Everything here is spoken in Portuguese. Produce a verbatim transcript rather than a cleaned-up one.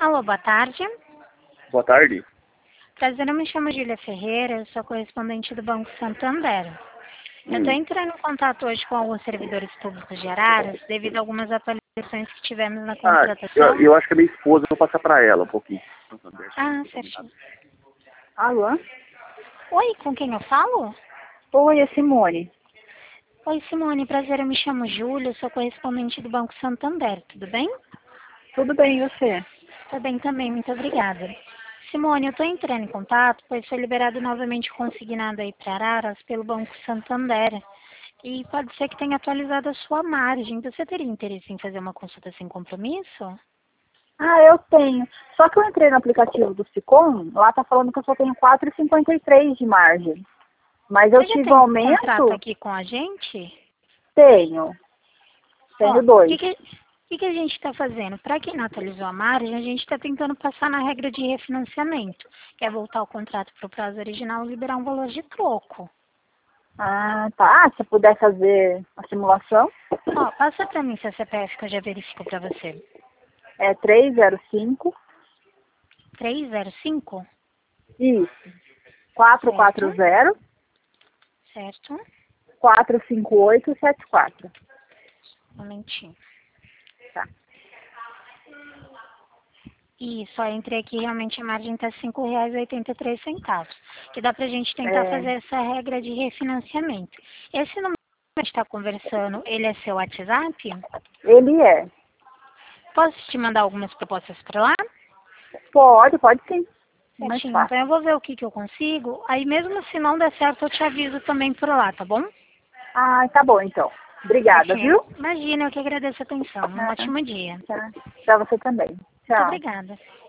Alô, boa tarde. Boa tarde. Prazer, eu me chamo Júlia Ferreira, eu sou correspondente do Banco Santander. Eu estou Hum. entrando em contato hoje com alguns servidores públicos de Araras, devido a algumas atualizações que tivemos na Ah, contratação. eu, eu acho que a minha esposa, eu vou passar para ela um pouquinho. Ah, certinho. Alô? Oi, com quem eu falo? Oi, é Simone. Oi, Simone, prazer, eu me chamo Júlia, eu sou correspondente do Banco Santander, tudo bem? Tudo bem, e você? Tudo bem também, muito obrigada. Simone, eu estou entrando em contato, pois foi liberado novamente consignado aí para Araras pelo Banco Santander. E pode ser que tenha atualizado a sua margem. Você teria interesse em fazer uma consulta sem compromisso? Ah, eu tenho. Só que eu entrei no aplicativo do Sicom, lá tá falando que eu só tenho quatro vírgula cinquenta e três de margem. Mas eu Você já tive tem um um aumento? contrato aqui com a gente? Tenho. Ó, Tenho o dois. que, que, que, que a gente está fazendo? Para quem não atualizou a margem, a gente está tentando passar na regra de refinanciamento, que é voltar o contrato para o prazo original e liberar um valor de troco. Ah, tá. Ah, se eu puder fazer a simulação, Ó, passa para mim seu C P F que eu já verifico para você. é três zero cinco, três zero cinco? isso, quatro quatro Certo, zero, certo. quatro cinco oito sete quatro. Um momentinho. Tá. Isso, ó, entrei aqui, realmente a margem está cinco reais e oitenta e três centavos. Que dá para a gente tentar É, fazer essa regra de refinanciamento. Esse número que a gente está conversando, ele é seu WhatsApp? ele é. Posso te mandar algumas propostas para lá? Pode, pode sim. Mais Certinho, então fácil. eu vou ver o que, que eu consigo. Aí mesmo se não der certo, eu te aviso também por lá, tá bom? Ah, tá bom então. Obrigada, Certinho. viu? Imagina, eu que agradeço a atenção. Um Ah, ótimo dia. tá. Pra você também. Muito Tchau. obrigada.